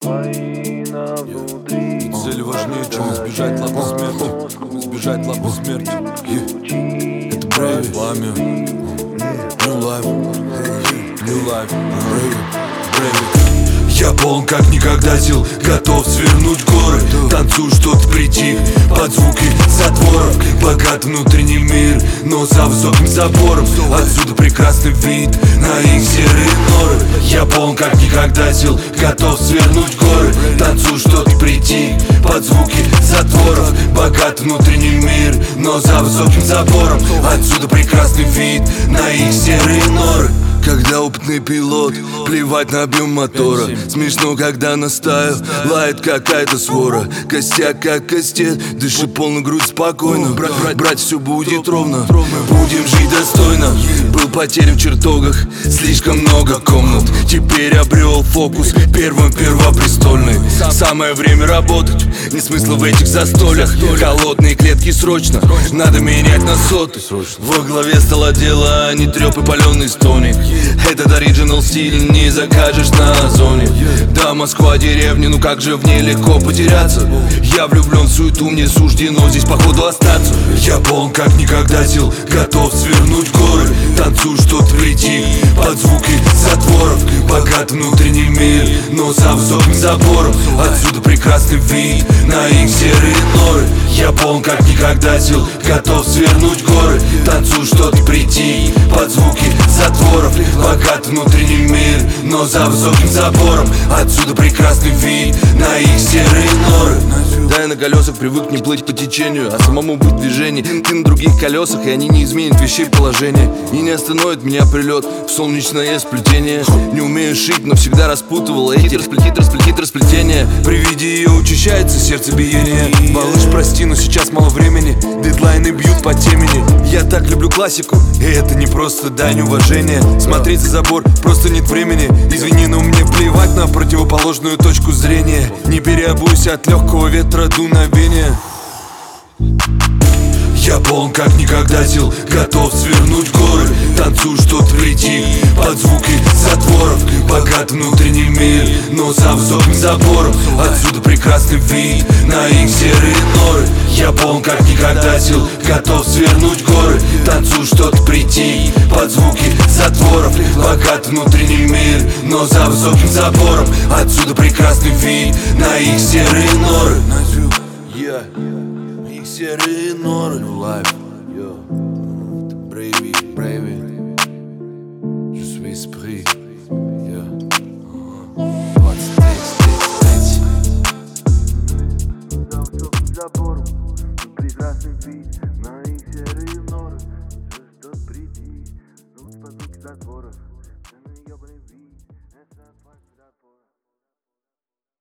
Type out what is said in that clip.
Война внутри. Цели важнее, чем избежать лапы смерти. Избежать лапы смерти. Это Brave, пламя. New life. New life. Brave. Я полон как никогда сил, готов свернуть горы. Танцую, что-то притих под звуки затворов. Богат внутренний мир, но за высоким забором. Отсюда прекрасный вид на их серые норы. Я полон как никогда сил, готов свернуть горы. Танцую, что-то притих под звуки затворов. Богат внутренний мир, но за высоким забором. Отсюда прекрасный вид на их серые норы. Когда опытный пилот, плевать на объем мотора. Смешно, когда на стаю лает какая-то свора. Костяк как костет, дыши полную грудь спокойно. Брать все будет ровно, будем жить достойно. Был потерян в чертогах, слишком много комнат. Теперь обрел фокус, первым первопрестольный. Самое время работать, не смысла в этих застольях. Холодные клетки срочно, надо менять на соты. Во главе стола дело, а не трёп и палёный стоник. Этот оригинал стиль не закажешь на Озоне. Да, Москва деревня, ну как же в ней легко потеряться. Я влюблен в суету, мне суждено здесь походу остаться. Я полон как никогда сил, готов свернуть горы. Танцую, что-то притих под звуки затворов. Богат внутренний мир, но за высоким забором. Отсюда прекрасный вид на их серые норы. Я полон как никогда сил, готов свернуть горы. Танцую, что-то притих под звуки затворов. Богат внутренний мир, но за высоким забором. Отсюда прекрасный вид на их серые норы. Да, я на колесах привык не плыть по течению, а самому быть в движении. Ты на других колесах, и они не изменят вещей положения. И не остановит меня прилет в солнечное сплетение. Не умею шить, но всегда распутывал эти расплетения. При виде ее учащается сердцебиение. Малыш, прости, но сейчас мало времени. Дедлайны бьют по темени. Я так люблю классику, и это не просто дань уважения. Смотреть за забор просто нет времени. Извини, но мне плевать на противоположную точку зрения. Не переобуйся от легкого ветра дуновения. Я полон как никогда сил, готов свернуть горы. Танцую, что-то притих под звуки затворов. Богат внутренний мир, но за высоким забором. Отсюда прекрасный вид на их серые норы. Я полон как никогда сил, готов свернуть горы. Танцую, что-то притих под звуки затворов. Богат внутренний мир, но за высоким забором. Отсюда прекрасный вид на их серые норы. Их серые норы. New life, Brave, je suis esprit. За высоким забором прекрасный вид